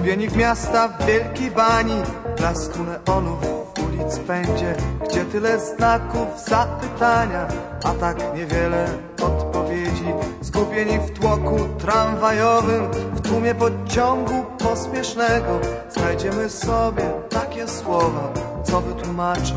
Zgubieni w miasta w wielkiej bani, blasku neonów w ulic pędzie, gdzie tyle znaków zapytania, a tak niewiele odpowiedzi. Zgubieni w tłoku tramwajowym, w tłumie pociągu pospiesznego, znajdziemy sobie takie słowa, co wytłumaczą